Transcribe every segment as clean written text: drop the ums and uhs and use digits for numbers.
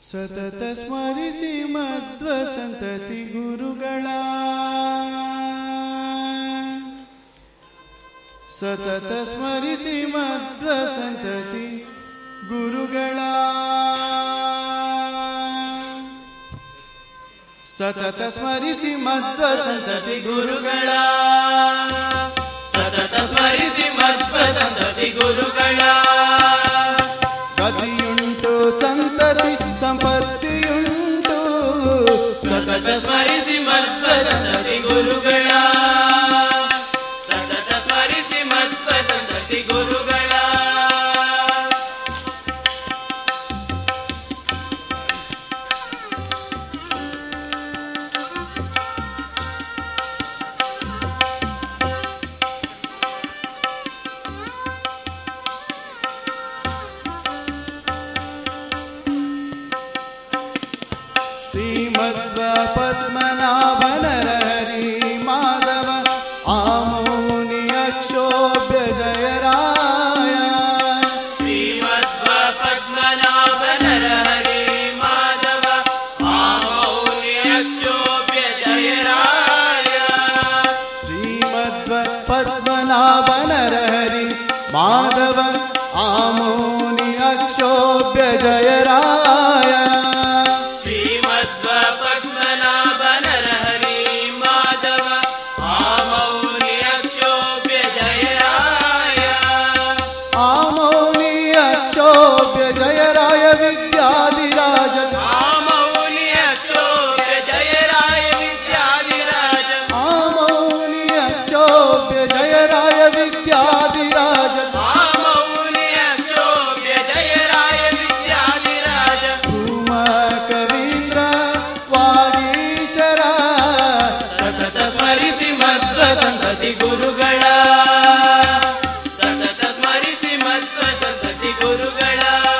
ಸತತ ಸ್ಮರಿಸಿ ಮಧ್ವ ಸಂತತಿ ಗುರುಗಳ ಸತತ ಸ್ಮರಿಸಿ ಮಧ್ವ ಸಂತತಿ ಗುರುಗಳ ಸತತ ಸ್ಮರಿಸಿ ಮಧ್ವ ಸಂತತಿ ಗುರುಗಳ ಸತತ ಸ್ಮರಿಸಿ ಮಧ್ವ ಸಂತತಿ ಗುರುಗಳ ಗತಿಯುಂಟು ಸಂತತಿ ಸಂಪತ್ತಿಯುಂಟು ಸತತ ಸ್ಮರಿಸಿ ಮಧ್ವ ಸಂತತಿ ಗುರುಗಳ ಸತತ ಸ್ಮರಿಸಿ ಮಧ್ವ ಸಂತತಿ ಗುರುಗಳ ಶ್ರೀಮಧ್ವ ಪದ್ಮನಾಭನರ ಹರಿ ಮಾಧವ ಆಮೌನಿ ಅಕ್ಷೋಭ್ಯ ಜಯರಾಯ ಶ್ರೀಮಧ್ವ ಪದ್ಮನಾಭನರ ಹರಿ ಮಾಧವ ಆಮೌನಿ ಅಕ್ಷೋಭ್ಯ ಜಯರಾಯ ಶ್ರೀಮಧ್ವ ಪದ್ಮನಾಭನರ ಹರಿ ಮಾಧವ ಆಮೌನಿ ಅಕ್ಷೋಭ್ಯ ಜಯರಾಯ विद्याधिराज आमौनि अक्षोभ्य जयराय विद्याधिराज आमौनि अक्षोभ्य जयराय विद्याधिराज आमौनि अक्षोभ्य जयराय विद्याधिराज धूम कवीन्द्र वागीशर सतत स्मरिसि मध्व संतति गुरुಗಳ सतत स्मरिसि मध्व संतति गुरुಗಳ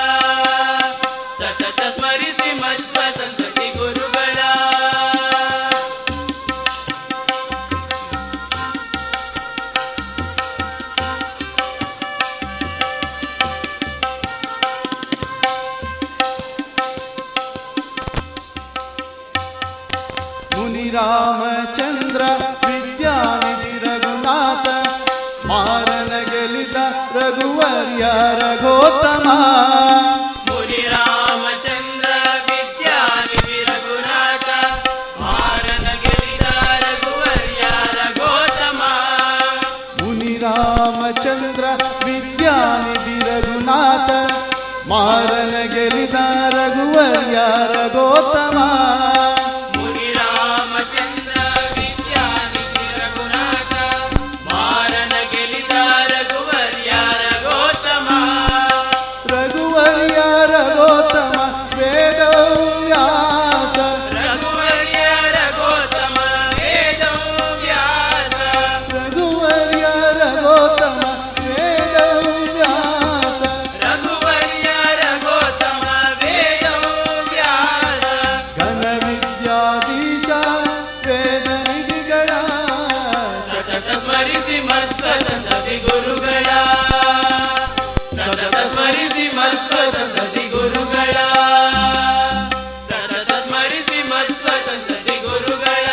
सतत स्मरिसि मध्व संतति गुरुಗಳ मुनि रामचंद्र विद्यानिधि रघुनाथ मारन ಗೆಲಿದ ರಘುವರ್ಯ ರಘೋತ್ತಮ ಮುನಿ ರಾಮಚಂದ್ರ ವಿದ್ಯಾನಿಧಿ ರಘುನಾಥ ಮಾರನ ಗೆಲಿದ ರಘುವರ್ಯ ರಘೋತ್ತಮ ಮುನಿ ರಾಮಚಂದ್ರ ವಿದ್ಯಾನಿಧಿ ರಘುನಾಥ ಮಾರನ ಗೆಲಿದ ರಘುವರ್ಯ ರಘೋತ್ತಮ ಮುನಿ ರಾಮಚಂದ್ರ ವಿದ್ಯಾನಿಧಿ ರಘುನಾಥ ಮಾರನ ಗೆಲಿದ ರಘುವರ್ಯ ರಘೋತ್ತಮ ರಘುವರ್ಯ ರಘೋತ್ತಮ ವೇದವ್ಯಾಸ ರಘುವರ್ಯ ರಘೋತ್ತಮ ವೇದವ್ಯಾಸ ರಘುವರ್ಯ ರಘೋತ್ತಮ ವೇದವ್ಯಾಸ ರಘುವರ್ಯ ರಘೋತ್ತಮ ವೇದವ್ಯಾಸ ಘನ ವಿದ್ಯಾಧೀಶ ವೇದ ನಿಧಿಗಳ ಸತತ ಸ್ಮರಿಸಿ ಮಧ್ವ ಸಂತತಿ ಗುರುಗಳ ಸತತ ಸ್ಮರಿಸಿ ಮಧ್ವ ಸಂತತಿ ಗುರುಗಳ ಸತತ ಸ್ಮರಿಸಿ ಮಧ್ವ ಸಂತತಿ ಗುರುಗಳ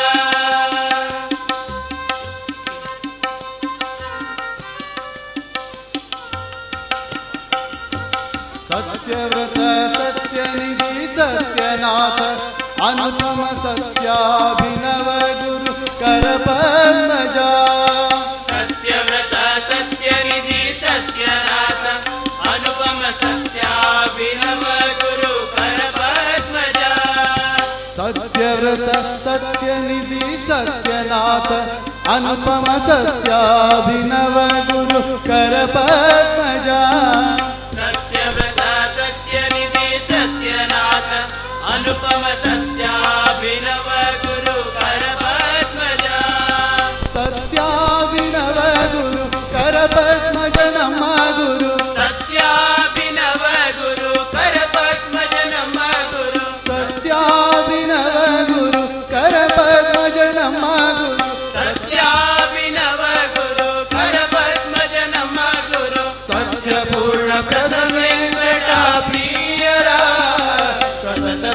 ಸತ್ಯವ್ರತ ಸತ್ಯನಿಧಿ ಸತ್ಯನಾಥ ಅನುಪಮ ಸತ್ಯಾಭಿನವ ಗುರು ಕರಪದ್ಮಜ ಸತ್ಯವ್ರತ ಸತ್ಯನಿಧಿ ಸತ್ಯನಾಥ ಅನುಪಮ ಸತ್ಯಾಭಿನವ ಗುರು ಕರಪದ್ಮಜ ಸತ್ಯವ್ರತ ಸತ್ಯನಿಧಿ ಸತ್ಯನಾಥ ಅನುಪಮ ಸತ್ಯಾಭಿನವ ಗುರು ಕರಪದ್ಮಜ ಸತ್ಯವ್ರತ ಸತ್ಯನಿಧಿ ಸತ್ಯನಾಥ ಅನುಪಮ ಸತ್ಯಾಭಿನವ ಗುರು ಕರಪದ್ಮಜ ಸತ್ಯಾಭಿನವ ಗುರು ಕರಪದ್ಮಜ ನಮ್ಮ ಗುರು ಸತ್ಯಾಭಿನವ ಗುರು ಕರಪದ್ಮಜ ನಮ್ಮ ಗುರು ಸತ್ಯಾಭಿನವ ಗುರು ಕರಪದ್ಮಜ ನಮ್ಮ ಗುರು ಸತ್ಯಾಭಿನವ ಗುರು ಕರಪದ್ಮಜ ನಮ್ಮ ಗುರು ಸತ್ಯಪೂರ್ಣ ಪ್ರಸನ್ನ ವೆಂಕಟ ಪ್ರಿಯರ ಸತತ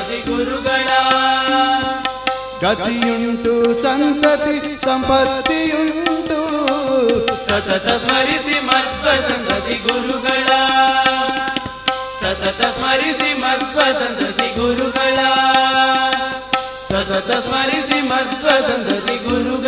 ಸಂತತಿ ಗುರುಗಳ ಗತಿಯುಂಟು ಸಂತತಿ ಸಂಪತ್ತಿಯುಂಟು ಸತತ ಸ್ಮರಿಸಿ ಮಧ್ವ ಸಂತತಿ ಗುರುಗಳ ಸತತ ಸ್ಮರಿಸಿ ಮಧ್ವ ಸಂತತಿ ಗುರುಗಳ ಸತತ ಸ್ಮರಿಸಿ ಮಧ್ವ ಸಂತತಿ ಗುರು